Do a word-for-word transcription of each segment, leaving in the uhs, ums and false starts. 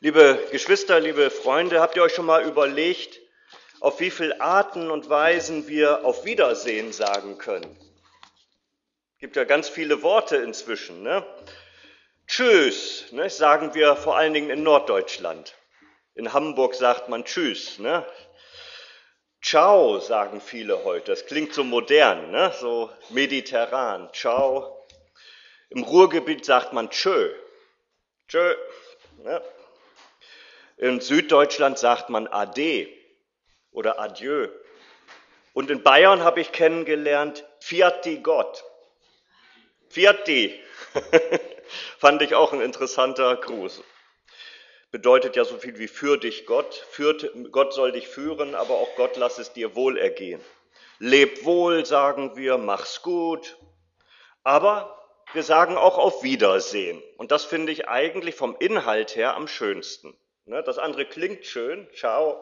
Liebe Geschwister, liebe Freunde, habt ihr euch schon mal überlegt, auf wie viele Arten und Weisen wir auf Wiedersehen sagen können? Es gibt ja ganz viele Worte inzwischen. Ne? Tschüss, ne, sagen wir vor allen Dingen in Norddeutschland. In Hamburg sagt man Tschüss. Ne? Ciao sagen viele heute, das klingt so modern, ne? So mediterran. Ciao. Im Ruhrgebiet sagt man Tschö. Tschö. Ne? In Süddeutschland sagt man Ade oder Adieu. Und in Bayern habe ich kennengelernt, Fiati Gott. Fiati. Fand ich auch ein interessanter Gruß. Bedeutet ja so viel wie für dich Gott. Führt, Gott soll dich führen, aber auch Gott lass es dir wohl ergehen. Leb wohl, sagen wir, mach's gut. Aber wir sagen auch auf Wiedersehen. Und das finde ich eigentlich vom Inhalt her am schönsten. Das andere klingt schön, ciao,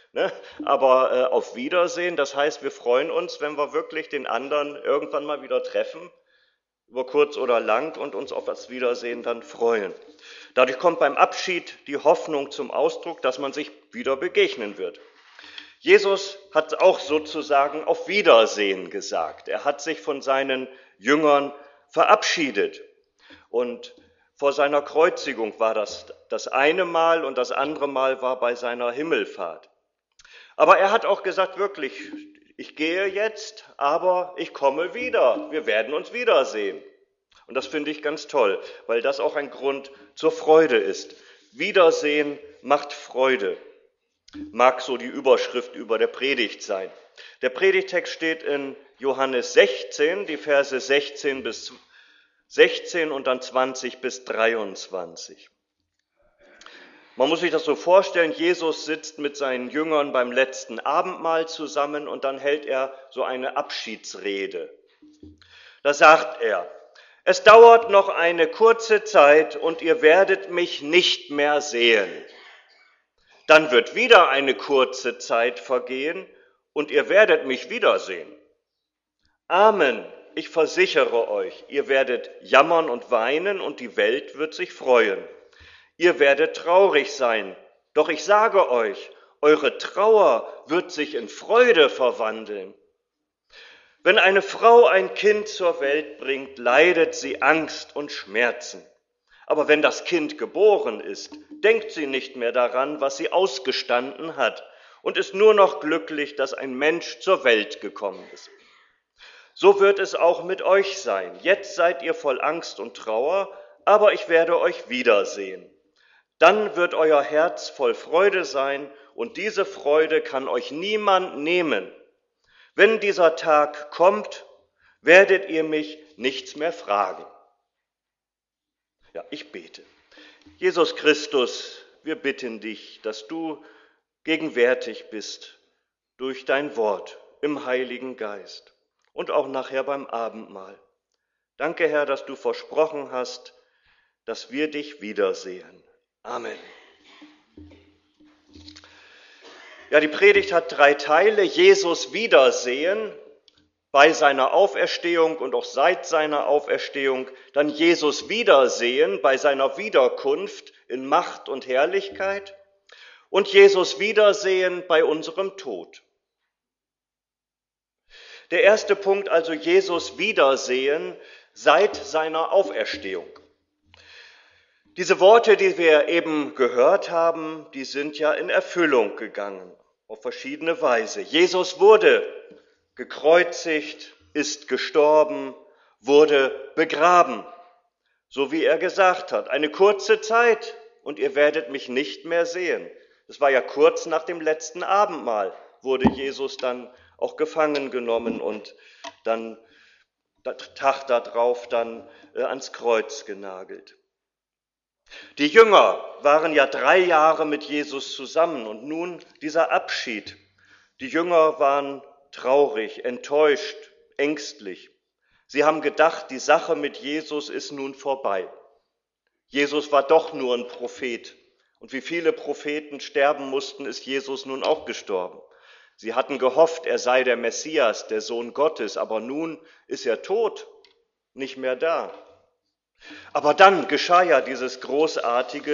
aber auf Wiedersehen, das heißt, wir freuen uns, wenn wir wirklich den anderen irgendwann mal wieder treffen, über kurz oder lang, und uns auf das Wiedersehen dann freuen. Dadurch kommt beim Abschied die Hoffnung zum Ausdruck, dass man sich wieder begegnen wird. Jesus hat auch sozusagen auf Wiedersehen gesagt. Er hat sich von seinen Jüngern verabschiedet. Und vor seiner Kreuzigung war das das eine Mal und das andere Mal war bei seiner Himmelfahrt. Aber er hat auch gesagt, wirklich, ich gehe jetzt, aber ich komme wieder. Wir werden uns wiedersehen. Und das finde ich ganz toll, weil das auch ein Grund zur Freude ist. Wiedersehen macht Freude. Mag so die Überschrift über der Predigt sein. Der Predigtext steht in Johannes sechzehn, die Verse sechzehn bis sechzehn und dann zwanzig bis dreiundzwanzig. Man muss sich das so vorstellen, Jesus sitzt mit seinen Jüngern beim letzten Abendmahl zusammen und dann hält er so eine Abschiedsrede. Da sagt er: Es dauert noch eine kurze Zeit und ihr werdet mich nicht mehr sehen. Dann wird wieder eine kurze Zeit vergehen und ihr werdet mich wiedersehen. Amen. Ich versichere euch, ihr werdet jammern und weinen und die Welt wird sich freuen. Ihr werdet traurig sein, doch ich sage euch, eure Trauer wird sich in Freude verwandeln. Wenn eine Frau ein Kind zur Welt bringt, leidet sie Angst und Schmerzen. Aber wenn das Kind geboren ist, denkt sie nicht mehr daran, was sie ausgestanden hat und ist nur noch glücklich, dass ein Mensch zur Welt gekommen ist. So wird es auch mit euch sein. Jetzt seid ihr voll Angst und Trauer, aber ich werde euch wiedersehen. Dann wird euer Herz voll Freude sein und diese Freude kann euch niemand nehmen. Wenn dieser Tag kommt, werdet ihr mich nichts mehr fragen. Ja, ich bete. Jesus Christus, wir bitten dich, dass du gegenwärtig bist durch dein Wort im Heiligen Geist. Und auch nachher beim Abendmahl. Danke, Herr, dass du versprochen hast, dass wir dich wiedersehen. Amen. Ja, die Predigt hat drei Teile. Jesus wiedersehen bei seiner Auferstehung und auch seit seiner Auferstehung. Dann Jesus wiedersehen bei seiner Wiederkunft in Macht und Herrlichkeit. Und Jesus wiedersehen bei unserem Tod. Der erste Punkt, also Jesus wiedersehen seit seiner Auferstehung. Diese Worte, die wir eben gehört haben, die sind ja in Erfüllung gegangen, auf verschiedene Weise. Jesus wurde gekreuzigt, ist gestorben, wurde begraben, so wie er gesagt hat. Eine kurze Zeit und ihr werdet mich nicht mehr sehen. Das war ja kurz nach dem letzten Abendmahl, wurde Jesus dann auch gefangen genommen und dann Tag darauf dann äh, ans Kreuz genagelt. Die Jünger waren ja drei Jahre mit Jesus zusammen und nun dieser Abschied. Die Jünger waren traurig, enttäuscht, ängstlich. Sie haben gedacht, die Sache mit Jesus ist nun vorbei. Jesus war doch nur ein Prophet und wie viele Propheten sterben mussten, ist Jesus nun auch gestorben. Sie hatten gehofft, er sei der Messias, der Sohn Gottes, aber nun ist er tot, nicht mehr da. Aber dann geschah ja dieses Großartige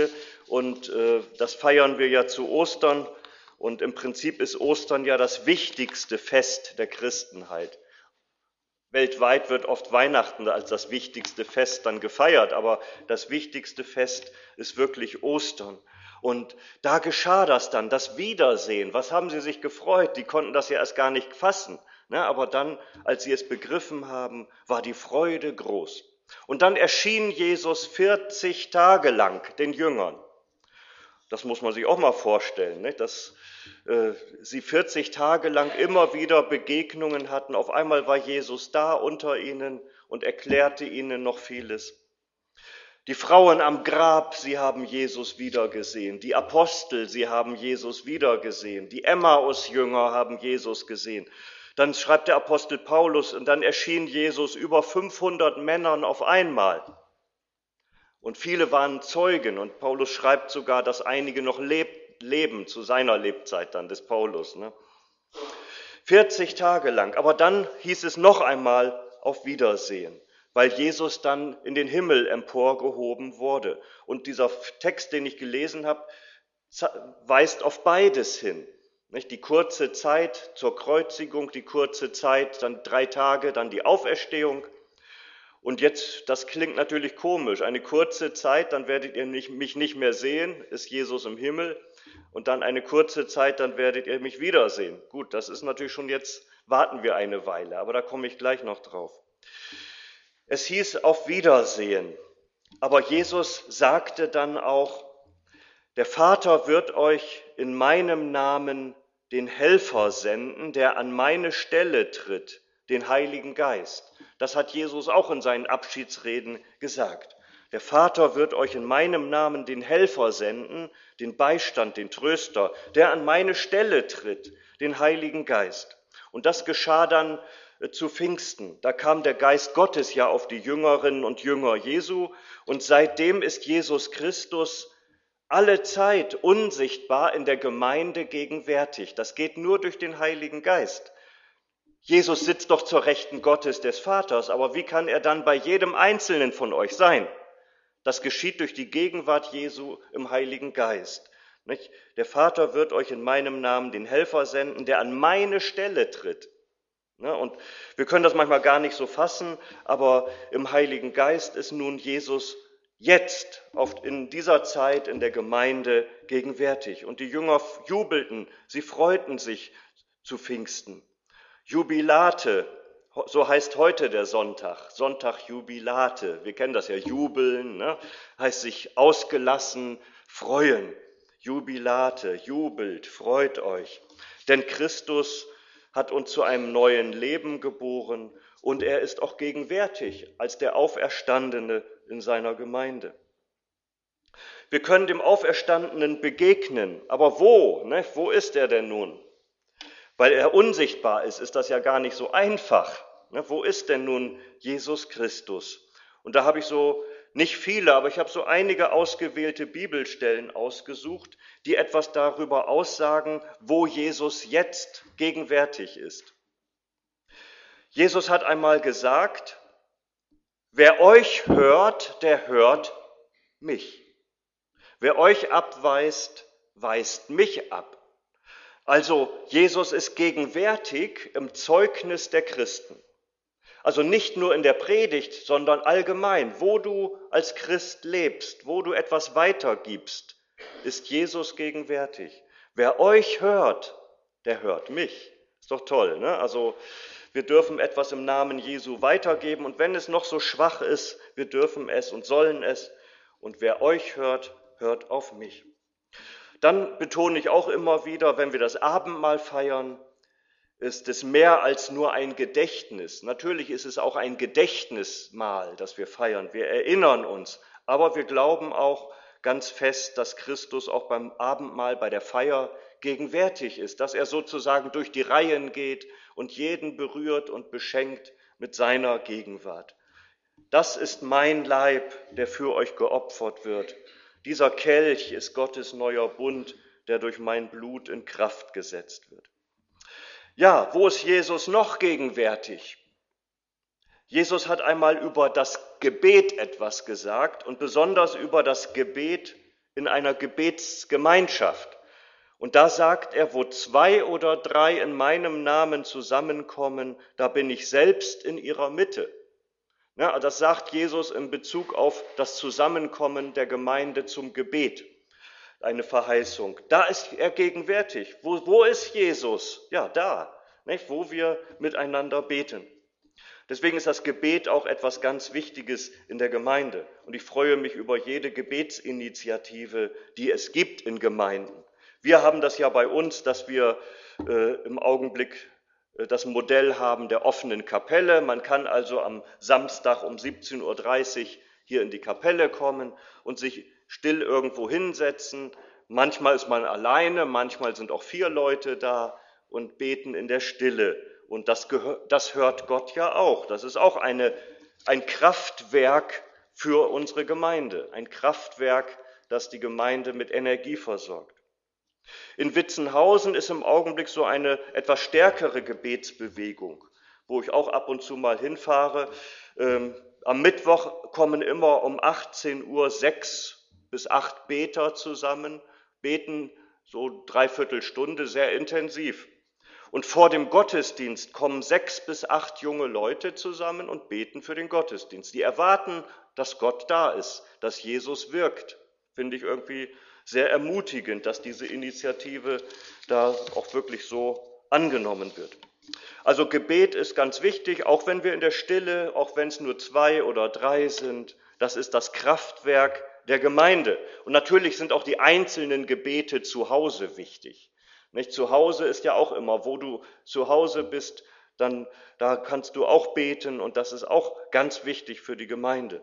und äh, das feiern wir ja zu Ostern. Und im Prinzip ist Ostern ja das wichtigste Fest der Christenheit. Weltweit wird oft Weihnachten als das wichtigste Fest dann gefeiert, aber das wichtigste Fest ist wirklich Ostern. Und da geschah das dann, das Wiedersehen. Was haben sie sich gefreut? Die konnten das ja erst gar nicht fassen. Ne? Aber dann, als sie es begriffen haben, war die Freude groß. Und dann erschien Jesus vierzig Tage lang den Jüngern. Das muss man sich auch mal vorstellen, nicht? Dass äh, sie vierzig Tage lang immer wieder Begegnungen hatten. Auf einmal war Jesus da unter ihnen und erklärte ihnen noch vieles. Die Frauen am Grab, sie haben Jesus wiedergesehen. Die Apostel, sie haben Jesus wiedergesehen. Die Emmaus-Jünger haben Jesus gesehen. Dann schreibt der Apostel Paulus, und dann erschien Jesus über fünfhundert Männern auf einmal. Und viele waren Zeugen, und Paulus schreibt sogar, dass einige noch leb, leben, zu seiner Lebzeit dann des Paulus. Ne? vierzig Tage lang, aber dann hieß es noch einmal auf Wiedersehen, weil Jesus dann in den Himmel emporgehoben wurde. Und dieser Text, den ich gelesen habe, weist auf beides hin. Nicht? Die kurze Zeit zur Kreuzigung, die kurze Zeit, dann drei Tage, dann die Auferstehung. Und jetzt, das klingt natürlich komisch, eine kurze Zeit, dann werdet ihr nicht, mich nicht mehr sehen, ist Jesus im Himmel. Und dann eine kurze Zeit, dann werdet ihr mich wiedersehen. Gut, das ist natürlich schon jetzt, warten wir eine Weile, aber da komme ich gleich noch drauf. Es hieß auf Wiedersehen, aber Jesus sagte dann auch, der Vater wird euch in meinem Namen den Helfer senden, der an meine Stelle tritt, den Heiligen Geist. Das hat Jesus auch in seinen Abschiedsreden gesagt. Der Vater wird euch in meinem Namen den Helfer senden, den Beistand, den Tröster, der an meine Stelle tritt, den Heiligen Geist. Und das geschah dann zu Pfingsten. Da kam der Geist Gottes ja auf die Jüngerinnen und Jünger Jesu. Und seitdem ist Jesus Christus alle Zeit unsichtbar in der Gemeinde gegenwärtig. Das geht nur durch den Heiligen Geist. Jesus sitzt doch zur Rechten Gottes des Vaters, aber wie kann er dann bei jedem Einzelnen von euch sein? Das geschieht durch die Gegenwart Jesu im Heiligen Geist. Nicht? Der Vater wird euch in meinem Namen den Helfer senden, der an meine Stelle tritt. Ne? Und wir können das manchmal gar nicht so fassen, aber im Heiligen Geist ist nun Jesus jetzt oft in dieser Zeit in der Gemeinde gegenwärtig. Und die Jünger jubelten, sie freuten sich zu Pfingsten. Jubilate, so heißt heute der Sonntag, Sonntag Jubilate. Wir kennen das ja, jubeln, ne? Heißt sich ausgelassen, freuen. Jubilate, jubelt, freut euch. Denn Christus hat uns zu einem neuen Leben geboren und er ist auch gegenwärtig als der Auferstandene in seiner Gemeinde. Wir können dem Auferstandenen begegnen, aber wo? Ne? Wo ist er denn nun? Weil er unsichtbar ist, ist das ja gar nicht so einfach. Ne? Wo ist denn nun Jesus Christus? Und da habe ich so, nicht viele, aber ich habe so einige ausgewählte Bibelstellen ausgesucht, die etwas darüber aussagen, wo Jesus jetzt gegenwärtig ist. Jesus hat einmal gesagt, wer euch hört, der hört mich. Wer euch abweist, weist mich ab. Also Jesus ist gegenwärtig im Zeugnis der Christen. Also nicht nur in der Predigt, sondern allgemein, wo du als Christ lebst, wo du etwas weitergibst, ist Jesus gegenwärtig. Wer euch hört, der hört mich. Ist doch toll, ne? Also wir dürfen etwas im Namen Jesu weitergeben und wenn es noch so schwach ist, wir dürfen es und sollen es. Und wer euch hört, hört auf mich. Dann betone ich auch immer wieder, wenn wir das Abendmahl feiern, ist es mehr als nur ein Gedächtnis. Natürlich ist es auch ein Gedächtnismahl, das wir feiern. Wir erinnern uns, aber wir glauben auch ganz fest, dass Christus auch beim Abendmahl, bei der Feier gegenwärtig ist, dass er sozusagen durch die Reihen geht und jeden berührt und beschenkt mit seiner Gegenwart. Das ist mein Leib, der für euch geopfert wird. Dieser Kelch ist Gottes neuer Bund, der durch mein Blut in Kraft gesetzt wird. Ja, wo ist Jesus noch gegenwärtig? Jesus hat einmal über das Gebet etwas gesagt und besonders über das Gebet in einer Gebetsgemeinschaft. Und da sagt er, wo zwei oder drei in meinem Namen zusammenkommen, da bin ich selbst in ihrer Mitte. Ja, das sagt Jesus in Bezug auf das Zusammenkommen der Gemeinde zum Gebet. Eine Verheißung. Da ist er gegenwärtig. Wo, wo ist Jesus? Ja, da, nicht? Wo wir miteinander beten. Deswegen ist das Gebet auch etwas ganz Wichtiges in der Gemeinde. Und ich freue mich über jede Gebetsinitiative, die es gibt in Gemeinden. Wir haben das ja bei uns, dass wir äh, im Augenblick äh, das Modell haben der offenen Kapelle. Man kann also am Samstag um siebzehn Uhr dreißig hier in die Kapelle kommen und sich still irgendwo hinsetzen. Manchmal ist man alleine, manchmal sind auch vier Leute da und beten in der Stille. Und das, gehör, das hört Gott ja auch. Das ist auch eine, ein Kraftwerk für unsere Gemeinde. Ein Kraftwerk, das die Gemeinde mit Energie versorgt. In Witzenhausen ist im Augenblick so eine etwas stärkere Gebetsbewegung, wo ich auch ab und zu mal hinfahre. Ähm, am Mittwoch kommen immer um achtzehn Uhr sechs bis acht Beter zusammen, beten so dreiviertel Stunde sehr intensiv. Und vor dem Gottesdienst kommen sechs bis acht junge Leute zusammen und beten für den Gottesdienst. Die erwarten, dass Gott da ist, dass Jesus wirkt. Finde ich irgendwie sehr ermutigend, dass diese Initiative da auch wirklich so angenommen wird. Also Gebet ist ganz wichtig, auch wenn wir in der Stille, auch wenn es nur zwei oder drei sind, das ist das Kraftwerk der Gemeinde. Und natürlich sind auch die einzelnen Gebete zu Hause wichtig. Nicht? Zu Hause ist ja auch immer, wo du zu Hause bist, dann da kannst du auch beten und das ist auch ganz wichtig für die Gemeinde.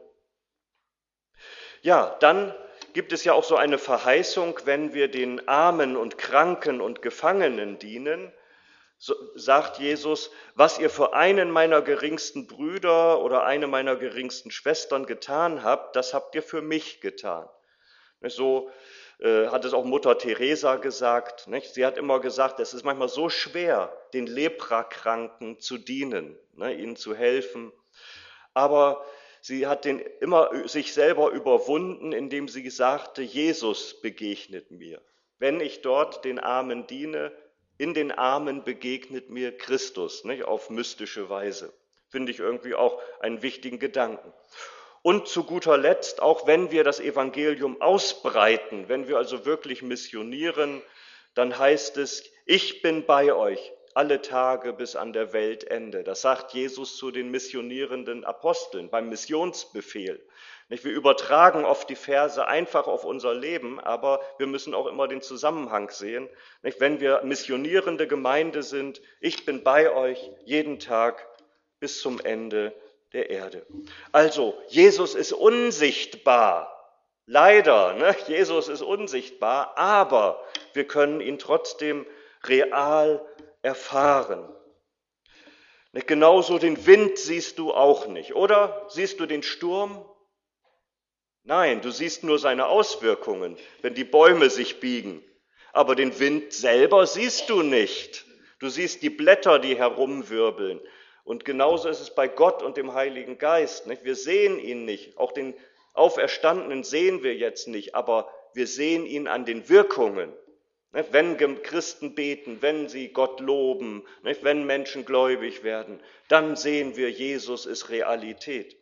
Ja, dann gibt es ja auch so eine Verheißung, wenn wir den Armen und Kranken und Gefangenen dienen, so sagt Jesus, was ihr für einen meiner geringsten Brüder oder eine meiner geringsten Schwestern getan habt, das habt ihr für mich getan. So äh, hat es auch Mutter Teresa gesagt. Nicht? Sie hat immer gesagt, es ist manchmal so schwer, den Leprakranken zu dienen, ne, ihnen zu helfen. Aber sie hat den immer sich selber überwunden, indem sie sagte, Jesus begegnet mir. Wenn ich dort den Armen diene, in den Armen begegnet mir Christus, nicht? Auf mystische Weise. Finde ich irgendwie auch einen wichtigen Gedanken. Und zu guter Letzt, auch wenn wir das Evangelium ausbreiten, wenn wir also wirklich missionieren, dann heißt es, ich bin bei euch alle Tage bis an der Weltende. Das sagt Jesus zu den missionierenden Aposteln beim Missionsbefehl. Wir übertragen oft die Verse einfach auf unser Leben, aber wir müssen auch immer den Zusammenhang sehen. Wenn wir missionierende Gemeinde sind, ich bin bei euch jeden Tag bis zum Ende der Erde. Also, Jesus ist unsichtbar. Leider, ne? Jesus ist unsichtbar, aber wir können ihn trotzdem real erfahren. Genauso den Wind siehst du auch nicht, oder? Siehst du den Sturm? Nein, du siehst nur seine Auswirkungen, wenn die Bäume sich biegen. Aber den Wind selber siehst du nicht. Du siehst die Blätter, die herumwirbeln. Und genauso ist es bei Gott und dem Heiligen Geist. Nicht? Wir sehen ihn nicht. Auch den Auferstandenen sehen wir jetzt nicht, aber wir sehen ihn an den Wirkungen. Nicht? Wenn Christen beten, wenn sie Gott loben, nicht? Wenn Menschen gläubig werden, dann sehen wir, Jesus ist Realität.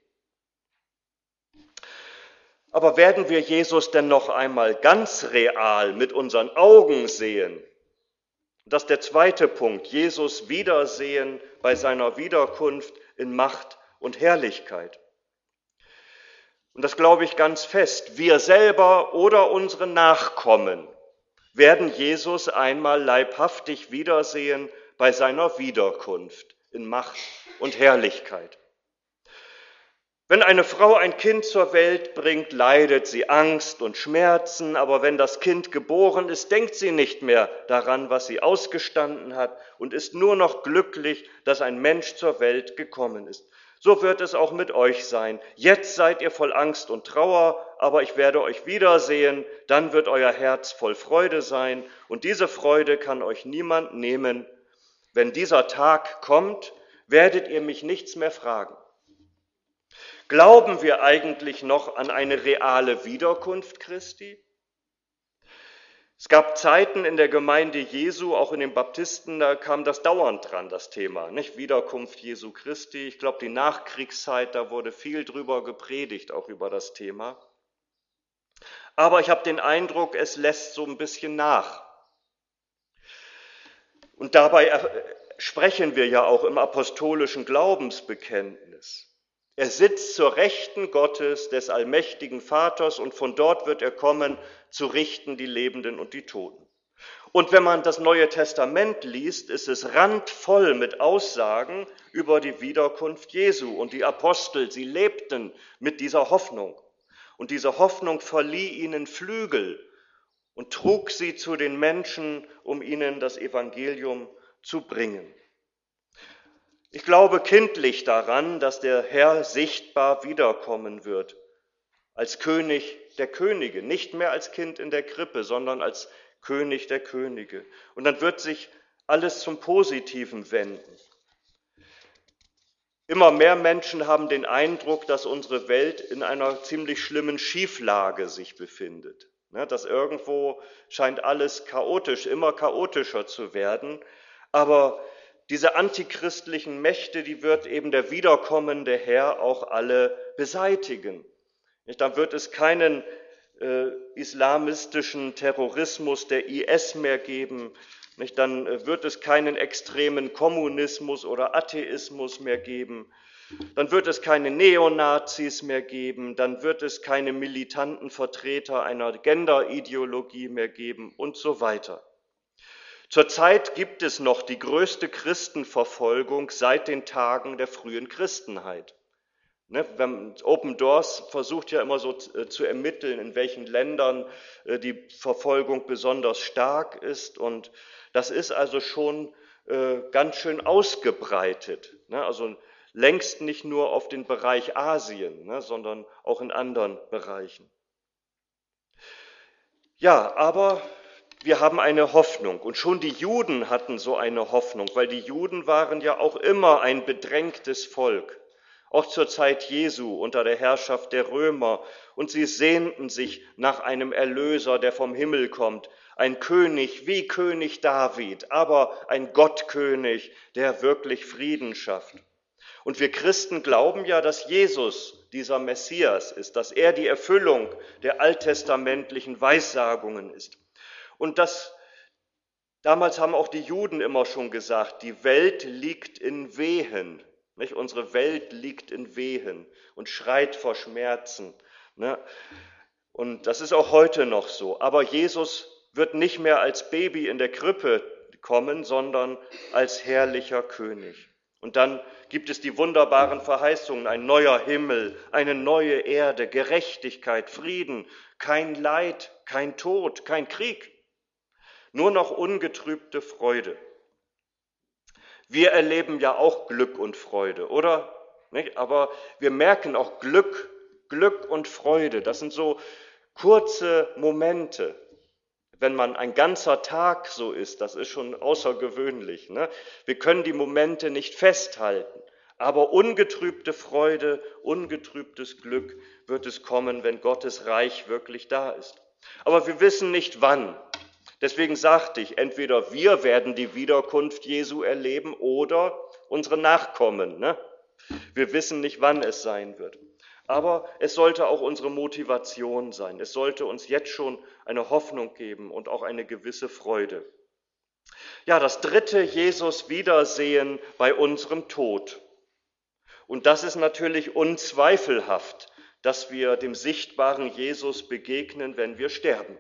Aber werden wir Jesus denn noch einmal ganz real mit unseren Augen sehen? Das ist der zweite Punkt, Jesus wiedersehen bei seiner Wiederkunft in Macht und Herrlichkeit. Und das glaube ich ganz fest. Wir selber oder unsere Nachkommen werden Jesus einmal leibhaftig wiedersehen bei seiner Wiederkunft in Macht und Herrlichkeit. Wenn eine Frau ein Kind zur Welt bringt, leidet sie Angst und Schmerzen, aber wenn das Kind geboren ist, denkt sie nicht mehr daran, was sie ausgestanden hat und ist nur noch glücklich, dass ein Mensch zur Welt gekommen ist. So wird es auch mit euch sein. Jetzt seid ihr voll Angst und Trauer, aber ich werde euch wiedersehen, dann wird euer Herz voll Freude sein und diese Freude kann euch niemand nehmen. Wenn dieser Tag kommt, werdet ihr mich nichts mehr fragen. Glauben wir eigentlich noch an eine reale Wiederkunft Christi? Es gab Zeiten in der Gemeinde Jesu, auch in den Baptisten, da kam das dauernd dran, das Thema, nicht? Wiederkunft Jesu Christi. Ich glaube, die Nachkriegszeit, da wurde viel drüber gepredigt, auch über das Thema. Aber ich habe den Eindruck, es lässt so ein bisschen nach. Und dabei sprechen wir ja auch im apostolischen Glaubensbekenntnis. Er sitzt zur Rechten Gottes, des allmächtigen Vaters, und von dort wird er kommen, zu richten die Lebenden und die Toten. Und wenn man das Neue Testament liest, ist es randvoll mit Aussagen über die Wiederkunft Jesu. Und die Apostel, sie lebten mit dieser Hoffnung. Und diese Hoffnung verlieh ihnen Flügel und trug sie zu den Menschen, um ihnen das Evangelium zu bringen. Ich glaube kindlich daran, dass der Herr sichtbar wiederkommen wird, als König der Könige, nicht mehr als Kind in der Krippe, sondern als König der Könige. Und dann wird sich alles zum Positiven wenden. Immer mehr Menschen haben den Eindruck, dass unsere Welt in einer ziemlich schlimmen Schieflage sich befindet. Dass irgendwo scheint alles chaotisch, immer chaotischer zu werden. Aber diese antichristlichen Mächte, die wird eben der wiederkommende Herr auch alle beseitigen. Dann wird es keinen äh, islamistischen Terrorismus der I S mehr geben. Nicht? Dann wird es keinen extremen Kommunismus oder Atheismus mehr geben. Dann wird es keine Neonazis mehr geben. Dann wird es keine militanten Vertreter einer Genderideologie mehr geben und so weiter. Zurzeit gibt es noch die größte Christenverfolgung seit den Tagen der frühen Christenheit. Open Doors versucht ja immer so zu ermitteln, in welchen Ländern die Verfolgung besonders stark ist. Und das ist also schon ganz schön ausgebreitet. Also längst nicht nur auf den Bereich Asien, sondern auch in anderen Bereichen. Ja, aber wir haben eine Hoffnung, und schon die Juden hatten so eine Hoffnung, weil die Juden waren ja auch immer ein bedrängtes Volk, auch zur Zeit Jesu unter der Herrschaft der Römer, und sie sehnten sich nach einem Erlöser, der vom Himmel kommt, ein König wie König David, aber ein Gottkönig, der wirklich Frieden schafft. Und wir Christen glauben ja, dass Jesus dieser Messias ist, dass er die Erfüllung der alttestamentlichen Weissagungen ist. Und das, damals haben auch die Juden immer schon gesagt, die Welt liegt in Wehen. Nicht? Unsere Welt liegt in Wehen und schreit vor Schmerzen. Ne? Und das ist auch heute noch so. Aber Jesus wird nicht mehr als Baby in der Krippe kommen, sondern als herrlicher König. Und dann gibt es die wunderbaren Verheißungen, ein neuer Himmel, eine neue Erde, Gerechtigkeit, Frieden, kein Leid, kein Tod, kein Krieg. Nur noch ungetrübte Freude. Wir erleben ja auch Glück und Freude, oder? Nicht? Aber wir merken auch Glück, Glück und Freude. Das sind so kurze Momente. Wenn man ein ganzer Tag so ist, das ist schon außergewöhnlich. Ne? Wir können die Momente nicht festhalten. Aber ungetrübte Freude, ungetrübtes Glück wird es kommen, wenn Gottes Reich wirklich da ist. Aber wir wissen nicht wann. Deswegen sagte ich, entweder wir werden die Wiederkunft Jesu erleben oder unsere Nachkommen. Ne? Wir wissen nicht, wann es sein wird. Aber es sollte auch unsere Motivation sein. Es sollte uns jetzt schon eine Hoffnung geben und auch eine gewisse Freude. Ja, das dritte, Jesus Wiedersehen bei unserem Tod. Und das ist natürlich unzweifelhaft, dass wir dem sichtbaren Jesus begegnen, wenn wir sterben.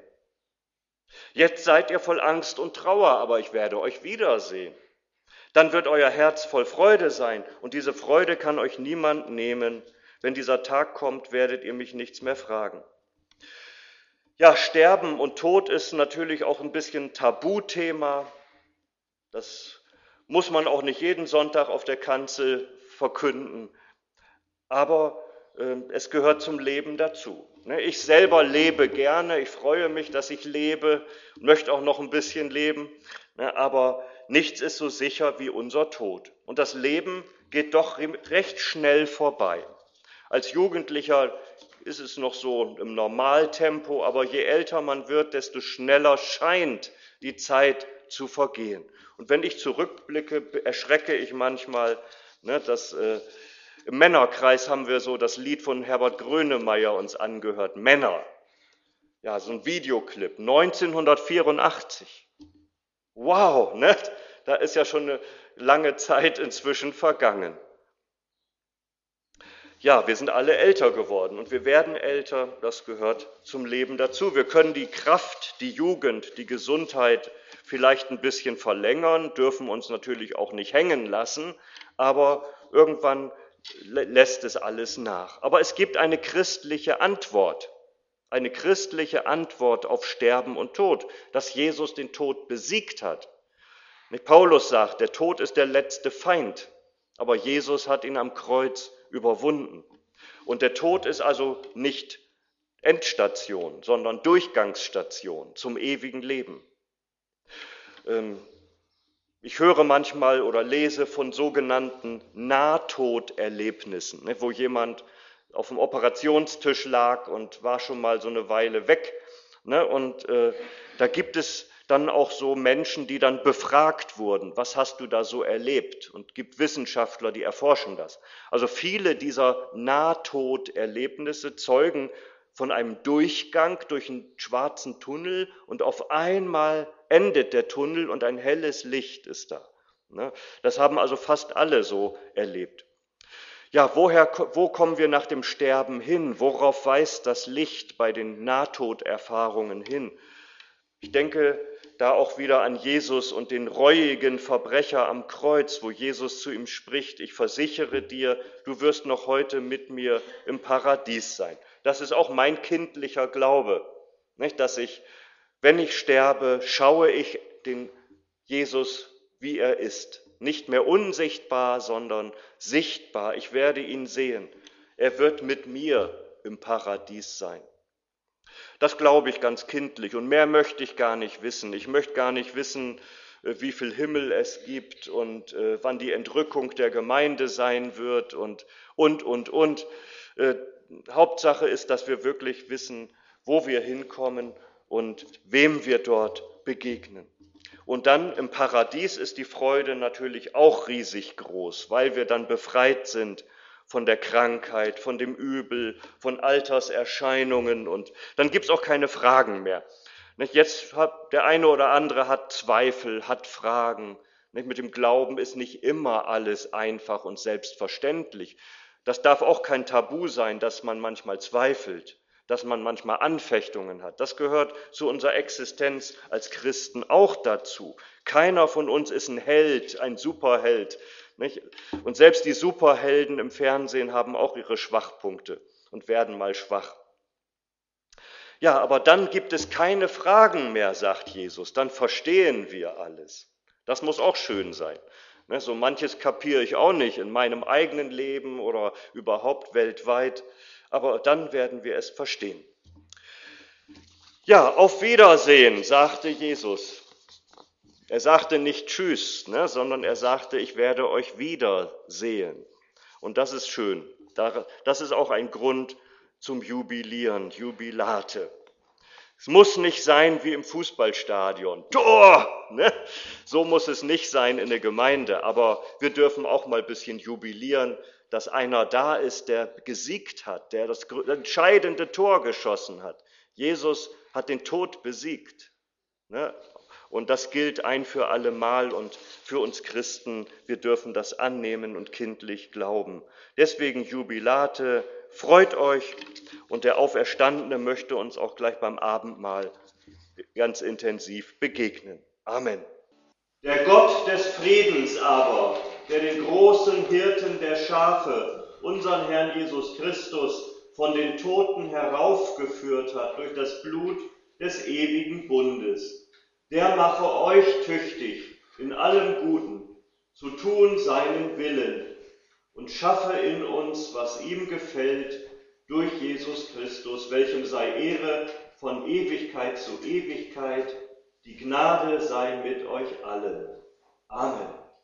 Jetzt seid ihr voll Angst und Trauer, aber ich werde euch wiedersehen. Dann wird euer Herz voll Freude sein, und diese Freude kann euch niemand nehmen. Wenn dieser Tag kommt, werdet ihr mich nichts mehr fragen. Ja, Sterben und Tod ist natürlich auch ein bisschen Tabuthema. Das muss man auch nicht jeden Sonntag auf der Kanzel verkünden. Aber äh, es gehört zum Leben dazu. Ne? Ich selber lebe gerne, ich freue mich, dass ich lebe, möchte auch noch ein bisschen leben. Ne? Aber nichts ist so sicher wie unser Tod. Und das Leben geht doch recht schnell vorbei. Als Jugendlicher ist es noch so im Normaltempo, aber je älter man wird, desto schneller scheint die Zeit zu vergehen. Und wenn ich zurückblicke, erschrecke ich manchmal, ne, dass äh, im Männerkreis haben wir so das Lied von Herbert Grönemeyer uns angehört, Männer. Ja, so ein Videoclip, neunzehnhundertvierundachtzig. Wow, ne? Da ist ja schon eine lange Zeit inzwischen vergangen. Ja, wir sind alle älter geworden und wir werden älter, das gehört zum Leben dazu. Wir können die Kraft, die Jugend, die Gesundheit vielleicht ein bisschen verlängern, dürfen uns natürlich auch nicht hängen lassen, aber irgendwann lässt es alles nach. Aber es gibt eine christliche Antwort, eine christliche Antwort auf Sterben und Tod, dass Jesus den Tod besiegt hat. Paulus sagt, der Tod ist der letzte Feind, aber Jesus hat ihn am Kreuz überwunden. Und der Tod ist also nicht Endstation, sondern Durchgangsstation zum ewigen Leben. Ich höre manchmal oder lese von sogenannten Nahtoderlebnissen, wo jemand auf dem Operationstisch lag und war schon mal so eine Weile weg. Und da gibt es dann auch so Menschen, die dann befragt wurden, was hast du da so erlebt? Und gibt Wissenschaftler, die erforschen das. Also viele dieser Nahtoderlebnisse zeugen von einem Durchgang durch einen schwarzen Tunnel und auf einmal endet der Tunnel und ein helles Licht ist da. Das haben also fast alle so erlebt. Ja, woher, wo kommen wir nach dem Sterben hin? Worauf weist das Licht bei den Nahtoderfahrungen hin? Ich denke da auch wieder an Jesus und den reuigen Verbrecher am Kreuz, wo Jesus zu ihm spricht, ich versichere dir, du wirst noch heute mit mir im Paradies sein. Das ist auch mein kindlicher Glaube, nicht, dass ich, wenn ich sterbe, schaue ich den Jesus, wie er ist. Nicht mehr unsichtbar, sondern sichtbar. Ich werde ihn sehen. Er wird mit mir im Paradies sein. Das glaube ich ganz kindlich und mehr möchte ich gar nicht wissen. Ich möchte gar nicht wissen, wie viel Himmel es gibt und äh, wann die Entrückung der Gemeinde sein wird und, und, und, und. Äh, Hauptsache ist, dass wir wirklich wissen, wo wir hinkommen und wem wir dort begegnen. Und dann im Paradies ist die Freude natürlich auch riesig groß, weil wir dann befreit sind von der Krankheit, von dem Übel, von Alterserscheinungen und dann gibt es auch keine Fragen mehr. Jetzt hat der eine oder andere hat Zweifel, hat Fragen. Mit dem Glauben ist nicht immer alles einfach und selbstverständlich. Das darf auch kein Tabu sein, dass man manchmal zweifelt, dass man manchmal Anfechtungen hat. Das gehört zu unserer Existenz als Christen auch dazu. Keiner von uns ist ein Held, ein Superheld. Nicht? Und selbst die Superhelden im Fernsehen haben auch ihre Schwachpunkte und werden mal schwach. Ja, aber dann gibt es keine Fragen mehr, sagt Jesus. Dann verstehen wir alles. Das muss auch schön sein. Ne, so manches kapiere ich auch nicht in meinem eigenen Leben oder überhaupt weltweit. Aber dann werden wir es verstehen. Ja, auf Wiedersehen, sagte Jesus. Er sagte nicht Tschüss, ne, sondern er sagte, ich werde euch wiedersehen. Und das ist schön. Das ist auch ein Grund zum Jubilieren, Jubilate. Es muss nicht sein wie im Fußballstadion. Tor! Ne? So muss es nicht sein in der Gemeinde. Aber wir dürfen auch mal ein bisschen jubilieren, dass einer da ist, der gesiegt hat, der das entscheidende Tor geschossen hat. Jesus hat den Tod besiegt. Ne? Und das gilt ein für alle Mal und für uns Christen, wir dürfen das annehmen und kindlich glauben. Deswegen Jubilate, freut euch und der Auferstandene möchte uns auch gleich beim Abendmahl ganz intensiv begegnen. Amen. Der Gott des Friedens aber, der den großen Hirten der Schafe, unseren Herrn Jesus Christus, von den Toten heraufgeführt hat durch das Blut des ewigen Bundes, der mache euch tüchtig, in allem Guten zu tun seinen Willen und schaffe in uns, was ihm gefällt, durch Jesus Christus, welchem sei Ehre von Ewigkeit zu Ewigkeit, die Gnade sei mit euch allen. Amen.